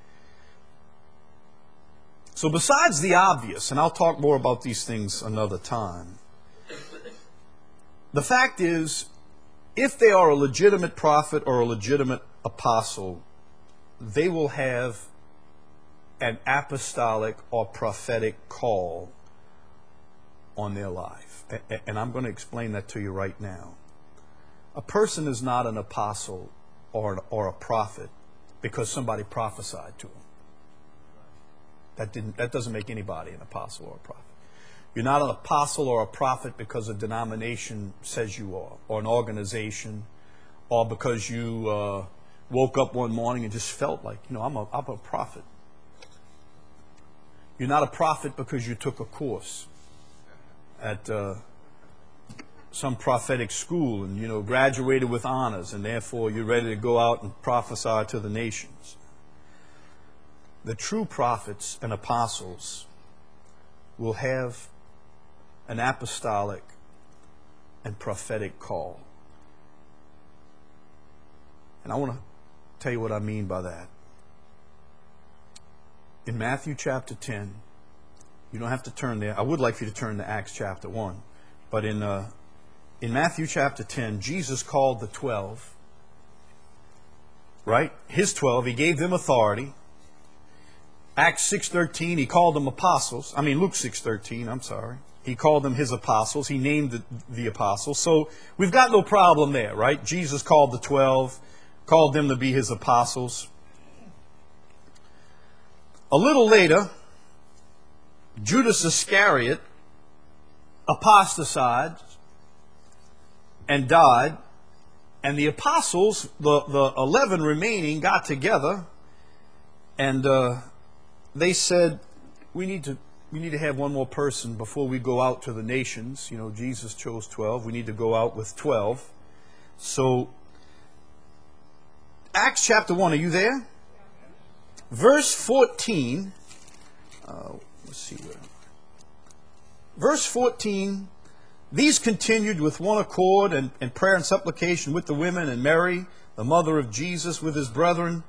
So besides the obvious, and I'll talk more about these things another time, the fact is, if they are a legitimate prophet or a legitimate apostle, they will have an apostolic or prophetic call on their life. And I'm going to explain that to you right now. A person is not an apostle or a prophet because somebody prophesied to him. That doesn't make anybody an apostle or a prophet. You're not an apostle or a prophet because a denomination says you are, or an organization, or because you woke up one morning and just felt like, I'm a prophet. You're not a prophet because you took a course at some prophetic school and, graduated with honors, and therefore you're ready to go out and prophesy to the nations. The true prophets and apostles will have an apostolic and prophetic call. And I want to tell you what I mean by that. In Matthew chapter 10, you don't have to turn there. I would like for you to turn to Acts chapter 1. But in Matthew chapter 10, Jesus called the 12, right? His 12, he gave them authority. Acts 6:13, he called them apostles. Luke 6:13, I'm sorry. He called them his apostles. He named the apostles. So we've got no problem there, right? Jesus called the 12, called them to be his apostles. A little later, Judas Iscariot apostatized and died, and the apostles, the 11 remaining, got together, and they said, we need to have one more person before we go out to the nations. Jesus chose 12. We need to go out with 12. So, Acts chapter 1, are you there? Verse 14. Let's see where. Verse 14. These continued with one accord and prayer and supplication with the women and Mary, the mother of Jesus, with his brethren.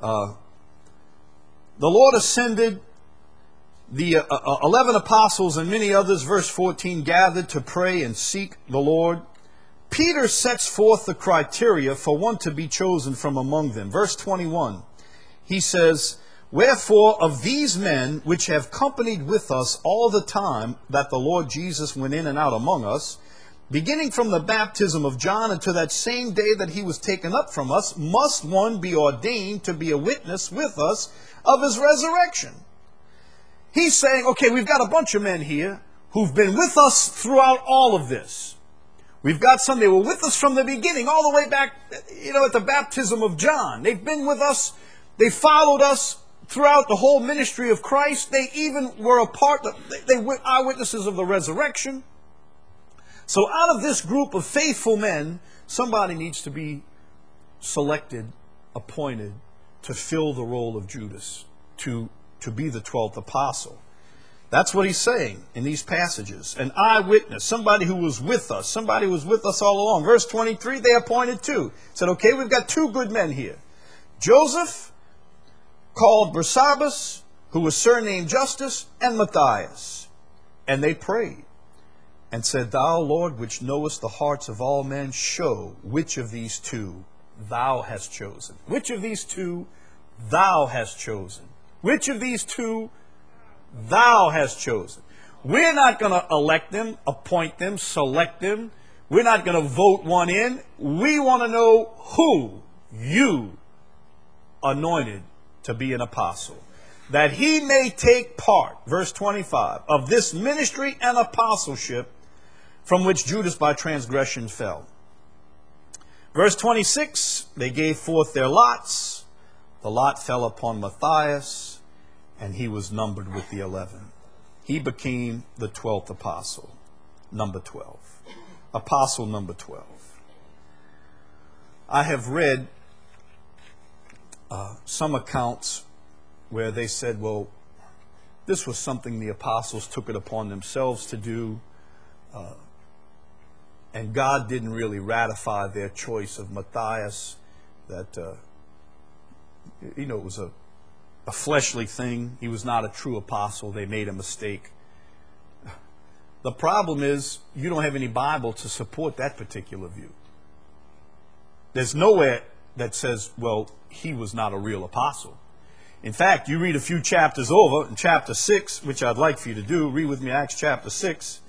The Lord ascended, the 11 apostles and many others, verse 14, gathered to pray and seek the Lord. Peter sets forth the criteria for one to be chosen from among them. Verse 21, he says, wherefore of these men which have companied with us all the time that the Lord Jesus went in and out among us, beginning from the baptism of John until that same day that he was taken up from us, must one be ordained to be a witness with us of his resurrection. He's saying, okay, we've got a bunch of men here who've been with us throughout all of this. We've got some, they were with us from the beginning, all the way back, at the baptism of John. They've been with us, they followed us throughout the whole ministry of Christ. They even were a part, they were eyewitnesses of the resurrection. So out of this group of faithful men, somebody needs to be selected, appointed, to fill the role of Judas, to be the 12th apostle. That's what he's saying in these passages. An eyewitness, somebody who was with us, somebody who was with us all along. Verse 23, they appointed two. Said, okay, we've got two good men here. Joseph, called Barsabbas, who was surnamed Justus, and Matthias. And they prayed and said, thou, Lord, which knowest the hearts of all men, show which of these two thou hast chosen. Which of these two thou hast chosen? Which of these two thou hast chosen? We're not going to elect them, appoint them, select them. We're not going to vote one in. We want to know who you anointed to be an apostle, that he may take part, verse 25, of this ministry and apostleship from which Judas by transgression fell. Verse 26, they gave forth their lots. The lot fell upon Matthias, and he was numbered with the 11. He became the 12th apostle, number 12. Apostle number 12. I have read some accounts where they said, well, this was something the apostles took it upon themselves to do, and God didn't really ratify their choice of Matthias, that, it was a fleshly thing. He was not a true apostle. They made a mistake. The problem is you don't have any Bible to support that particular view. There's nowhere that says, well, he was not a real apostle. In fact, you read a few chapters over, in chapter 6, which I'd like for you to do, read with me Acts chapter 6.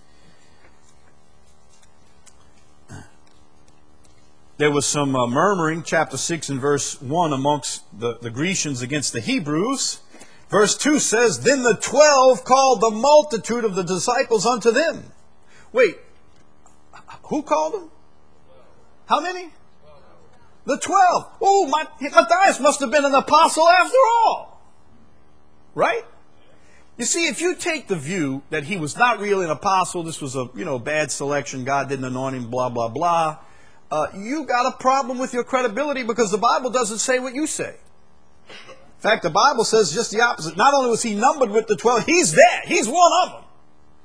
There was some murmuring, chapter 6 and verse 1, amongst the Grecians against the Hebrews. Verse 2 says, then the 12 called the multitude of the disciples unto them. Wait, who called them? How many? The 12. Oh, Matthias must have been an apostle after all. Right? You see, if you take the view that he was not really an apostle, this was a bad selection, God didn't anoint him, blah, blah, blah, you got a problem with your credibility, because the Bible doesn't say what you say. In fact, the Bible says just the opposite. Not only was he numbered with the 12, he's there. He's one of them.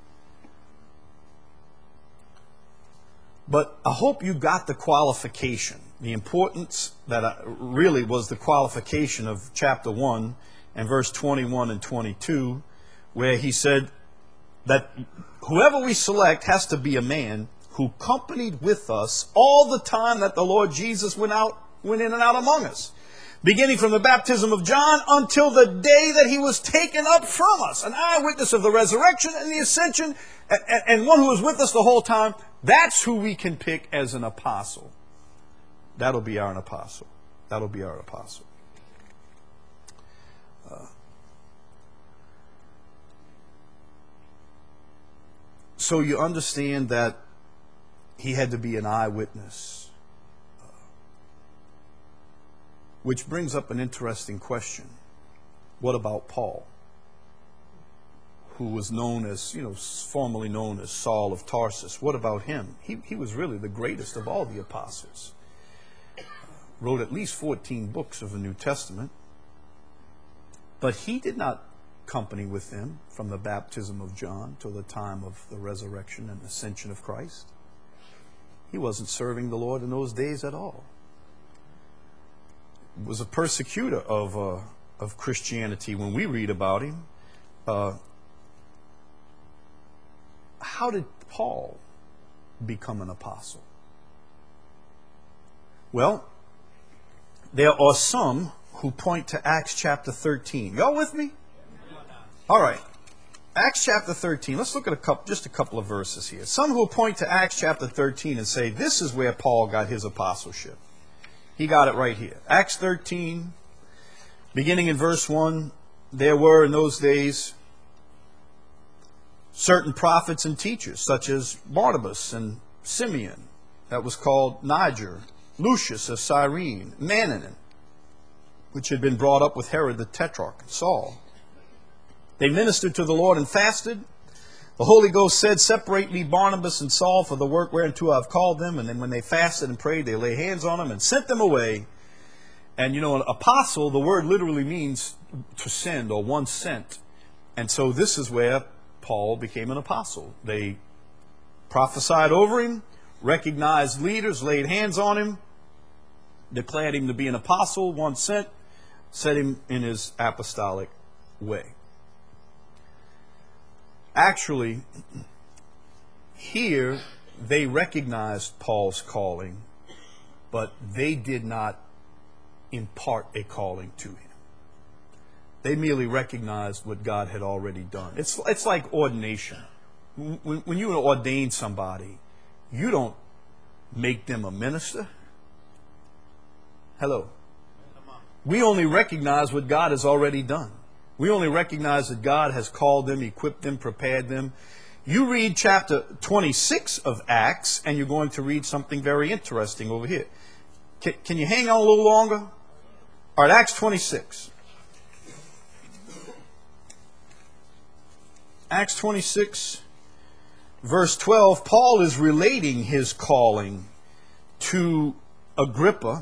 But I hope you got the qualification, the importance that really was the qualification of chapter 1 and verse 21 and 22, where he said that whoever we select has to be a man who companied with us all the time that the Lord Jesus went in and out among us, beginning from the baptism of John until the day that he was taken up from us, an eyewitness of the resurrection and the ascension, and one who was with us the whole time. That's who we can pick as an apostle. That'll be our apostle. That'll be our apostle. So you understand that he had to be an eyewitness. Which brings up an interesting question. What about Paul, who was known as, formerly known as Saul of Tarsus? What about him? He was really the greatest of all the apostles. Wrote at least 14 books of the New Testament. But he did not company with them from the baptism of John till the time of the resurrection and ascension of Christ. He wasn't serving the Lord in those days at all. He was a persecutor of Christianity when we read about him. How did Paul become an apostle? Well, there are some who point to Acts chapter 13. Y'all with me? All right. Acts chapter 13. Let's look at just a couple of verses here. Some who point to Acts chapter 13 and say this is where Paul got his apostleship. He got it right here. Acts 13, beginning in verse 1, there were in those days certain prophets and teachers, such as Barnabas and Simeon, that was called Niger, Lucius of Cyrene, Manaen, which had been brought up with Herod the Tetrarch, Saul. They ministered to the Lord and fasted. The Holy Ghost said, separate me Barnabas and Saul for the work whereunto I've called them. And then when they fasted and prayed, they laid hands on them and sent them away. And an apostle, the word literally means to send, or one sent. And so this is where Paul became an apostle. They prophesied over him, recognized leaders, laid hands on him, declared him to be an apostle, one sent, set him in his apostolic way. Actually, here they recognized Paul's calling, but they did not impart a calling to him. They merely recognized what God had already done. It's like ordination. When you ordain somebody, you don't make them a minister. Hello. We only recognize what God has already done. We only recognize that God has called them, equipped them, prepared them. You read chapter 26 of Acts, and you're going to read something very interesting over here. Can you hang on a little longer? All right, Acts 26. Acts 26, verse 12, Paul is relating his calling to Agrippa.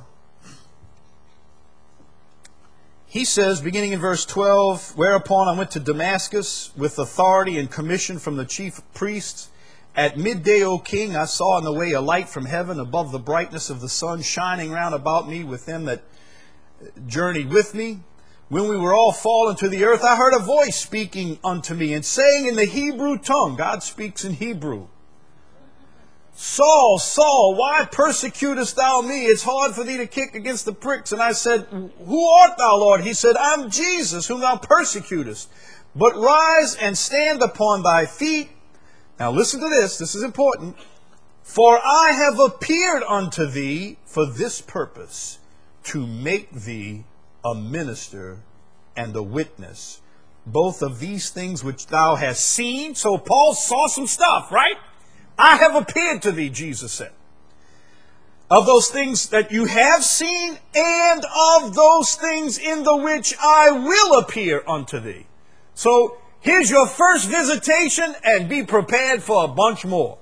He says, beginning in verse 12, whereupon I went to Damascus with authority and commission from the chief priests. At midday, O king, I saw in the way a light from heaven above the brightness of the sun, shining round about me with them that journeyed with me. When we were all fallen to the earth, I heard a voice speaking unto me and saying in the Hebrew tongue, God speaks in Hebrew, Saul, Saul, why persecutest thou me? It's hard for thee to kick against the pricks. And I said, who art thou, Lord? He said, I'm Jesus, whom thou persecutest. But rise and stand upon thy feet. Now listen to this. This is important. For I have appeared unto thee for this purpose, to make thee a minister and a witness, both of these things which thou hast seen. So Paul saw some stuff, right? I have appeared to thee, Jesus said, of those things that you have seen, and of those things in the which I will appear unto thee. So here's your first visitation, and be prepared for a bunch more.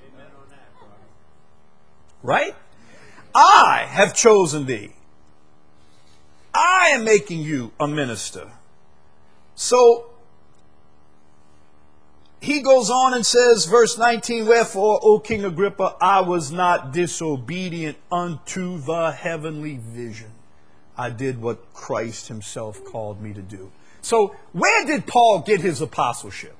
Right? I have chosen thee. I am making you a minister. So he goes on and says, verse 19, wherefore, O King Agrippa, I was not disobedient unto the heavenly vision. I did what Christ himself called me to do. So where did Paul get his apostleship?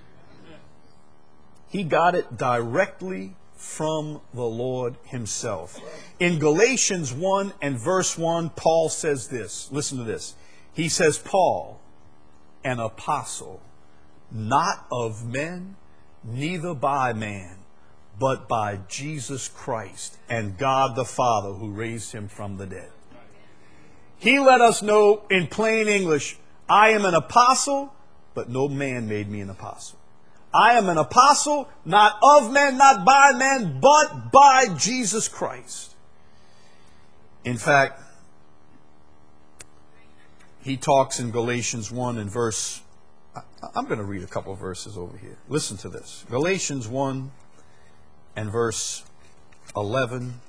He got it directly from the Lord himself. In Galatians 1 and verse 1, Paul says this. Listen to this. He says, Paul, an apostle, not of men, neither by man, but by Jesus Christ and God the Father who raised him from the dead. He let us know in plain English, I am an apostle, but no man made me an apostle. I am an apostle, not of men, not by men, but by Jesus Christ. In fact, he talks in Galatians 1 and verse, I'm going to read a couple of verses over here. Listen to this. Galatians 1 and verse 11.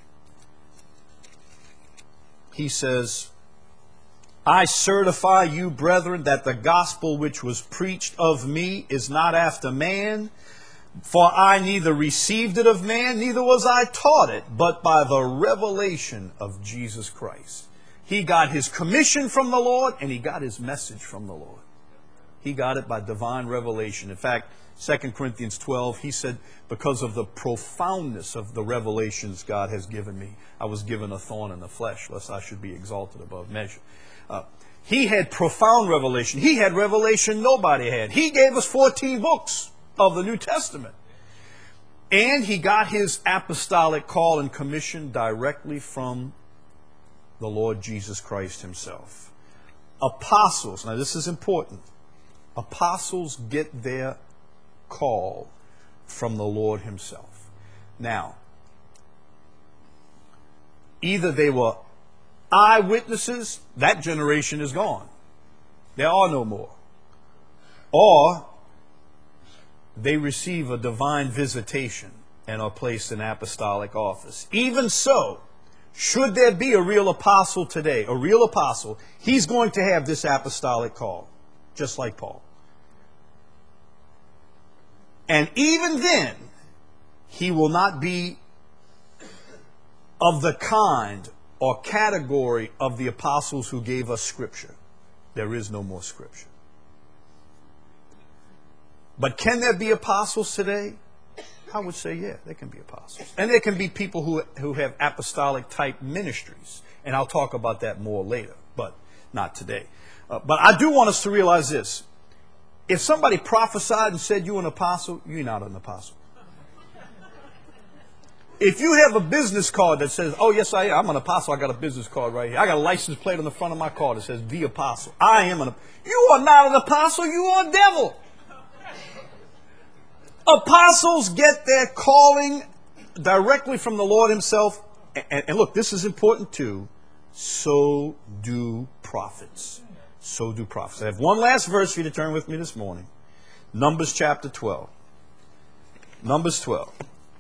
He says, I certify you, brethren, that the gospel which was preached of me is not after man. For I neither received it of man, neither was I taught it, but by the revelation of Jesus Christ. He got his commission from the Lord, and he got his message from the Lord. He got it by divine revelation. In fact, 2 Corinthians 12, he said, because of the profoundness of the revelations God has given me, I was given a thorn in the flesh, lest I should be exalted above measure. He had profound revelation. He had revelation nobody had. He gave us 14 books of the New Testament. And he got his apostolic call and commission directly from the Lord Jesus Christ himself. Apostles, now this is important. Apostles get their call from the Lord himself. Now, either they were eyewitnesses, that generation is gone. There are no more. Or they receive a divine visitation and are placed in apostolic office. Even so, should there be a real apostle today, a real apostle, he's going to have this apostolic call, just like Paul. And even then, he will not be of the kind or category of the apostles who gave us Scripture. There is no more Scripture. But can there be apostles today? I would say, yeah, there can be apostles. And there can be people who have apostolic type ministries. And I'll talk about that more later, but not today. But I do want us to realize this. If somebody prophesied and said you're an apostle, you're not an apostle. If you have a business card that says, oh, yes, I am. I'm an apostle. I got a business card right here. I got a license plate on the front of my car that says, the apostle. I am an apostle. You are not an apostle. You are a devil. Apostles get their calling directly from the Lord himself. And look, this is important too. So do prophets. So do prophets. I have one last verse for you to turn with me this morning. Numbers chapter 12. Numbers 12.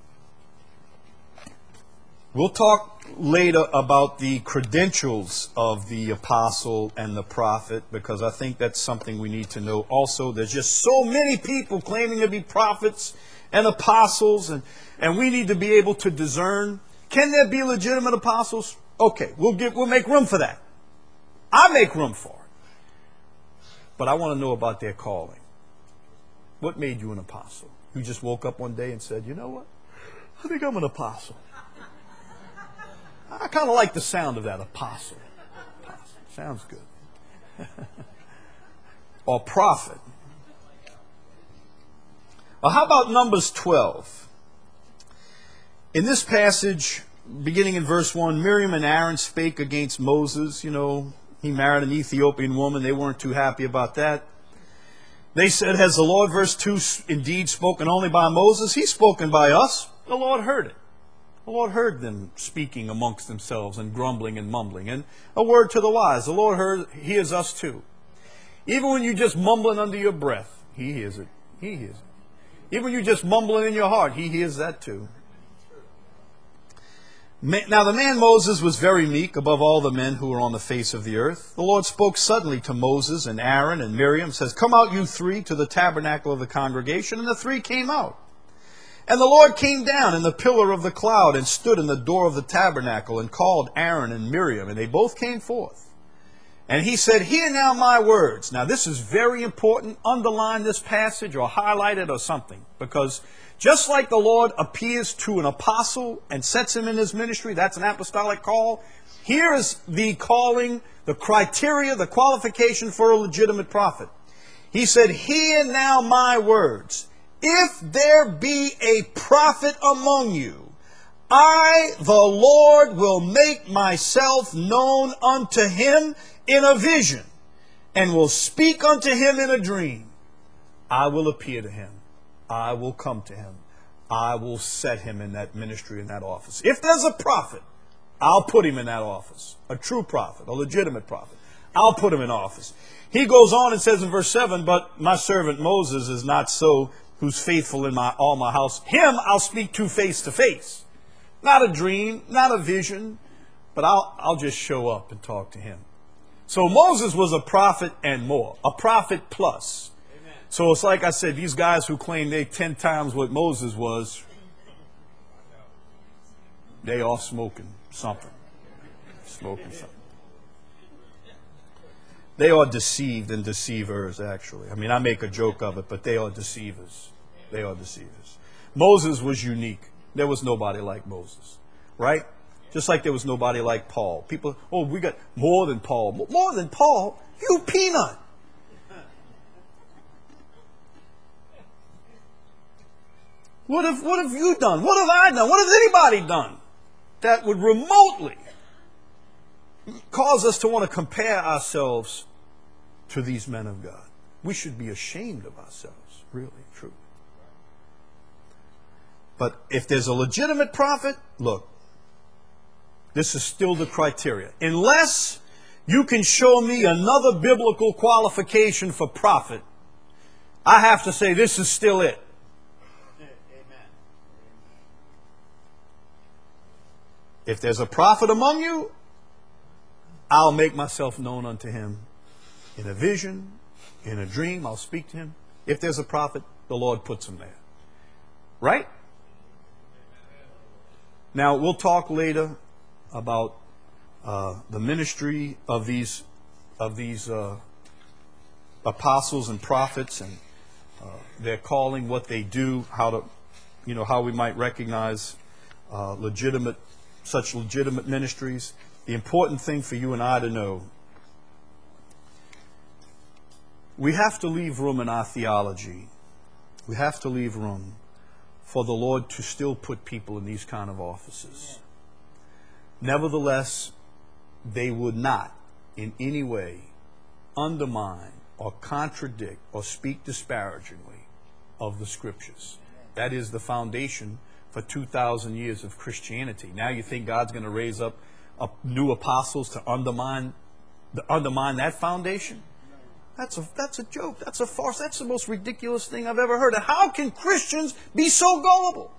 We'll talk later about the credentials of the apostle and the prophet, because I think that's something we need to know also. There's just so many people claiming to be prophets and apostles, and we need to be able to discern. Can there be legitimate apostles? Okay, we'll make room for that. I make room for it. But I want to know about their calling. What made you an apostle? You just woke up one day and said, you know what? I think I'm an apostle. I kind of like the sound of that, apostle. Sounds good. Or prophet. Well, how about Numbers 12? In this passage, beginning in verse 1, Miriam and Aaron spake against Moses. You know, he married an Ethiopian woman. They weren't too happy about that. They said, has the Lord, verse 2, indeed spoken only by Moses? He's spoken by us. The Lord heard it. The Lord heard them speaking amongst themselves and grumbling and mumbling. And a word to the wise, the Lord hears us too. Even when you're just mumbling under your breath, He hears it. He hears it. Even when you're just mumbling in your heart, He hears that too. Now the man Moses was very meek above all the men who were on the face of the earth. The Lord spoke suddenly to Moses and Aaron and Miriam, says, come out you three to the tabernacle of the congregation. And the three came out. And the Lord came down in the pillar of the cloud and stood in the door of the tabernacle and called Aaron and Miriam, and they both came forth. And he said, hear now my words. Now this is very important. Underline this passage or highlight it or something, because just like the Lord appears to an apostle and sets him in his ministry, that's an apostolic call. Here is the calling, the criteria, the qualification for a legitimate prophet. He said, hear now my words. If there be a prophet among you, I, the Lord, will make myself known unto him in a vision, and will speak unto him in a dream. I will appear to him. I will come to him. I will set him in that ministry, in that office. If there's a prophet, I'll put him in that office. A true prophet, a legitimate prophet. I'll put him in office. He goes on and says in verse 7, but my servant Moses is not so, who's faithful in all my house. Him I'll speak to face. Not a dream, not a vision, but I'll just show up and talk to him. So Moses was a prophet and more, a prophet plus. Amen. So it's like I said, these guys who claim they 10 times what Moses was, they are smoking something. They are deceived and deceivers, actually. I mean, I make a joke of it, but they are deceivers. They are deceivers. Moses was unique. There was nobody like Moses, right? Just like there was nobody like Paul. People, oh, we got more than Paul. More than Paul? You peanut. What have you done? What have I done? What has anybody done that would remotely cause us to want to compare ourselves to these men of God? We should be ashamed of ourselves, really, truly. But if there's a legitimate prophet, look, this is still the criteria. Unless you can show me another biblical qualification for prophet, I have to say this is still it. Amen. If there's a prophet among you, I'll make myself known unto him in a vision, in a dream. I'll speak to him. If there's a prophet, the Lord puts him there. Right? Now, we'll talk later about the ministry of these apostles and prophets and their calling, what they do, how we might recognize such legitimate ministries. The important thing for you and I to know, we have to leave room in our theology. We have to leave room for the Lord to still put people in these kind of offices. Nevertheless, they would not in any way undermine or contradict or speak disparagingly of the Scriptures. That is the foundation for 2,000 years of Christianity. Now you think God's going to raise up new apostles to undermine that foundation? That's a joke. That's a farce. That's the most ridiculous thing I've ever heard. And how can Christians be so gullible?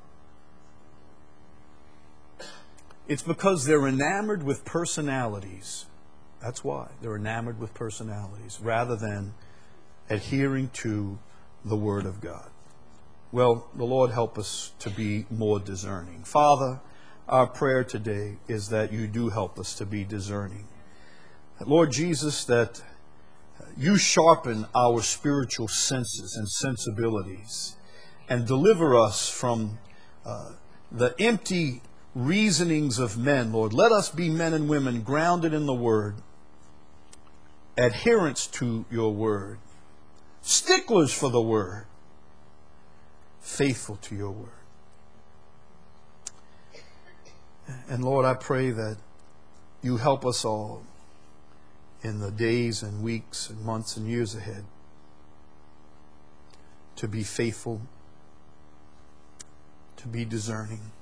It's because they're enamored with personalities. That's why. They're enamored with personalities rather than adhering to the Word of God. Well, the Lord help us to be more discerning. Father, our prayer today is that you do help us to be discerning. Lord Jesus, that you sharpen our spiritual senses and sensibilities and deliver us from the empty reasonings of men, Lord. Let us be men and women grounded in the Word, adherents to your Word, sticklers for the Word, faithful to your Word. And Lord, I pray that you help us all in the days and weeks and months and years ahead to be faithful, to be discerning,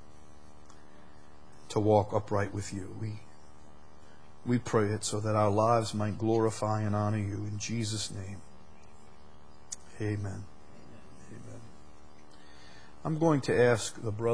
to walk upright with you. We pray it so that our lives might glorify and honor you. In Jesus' name, amen. Amen. I'm going to ask the brother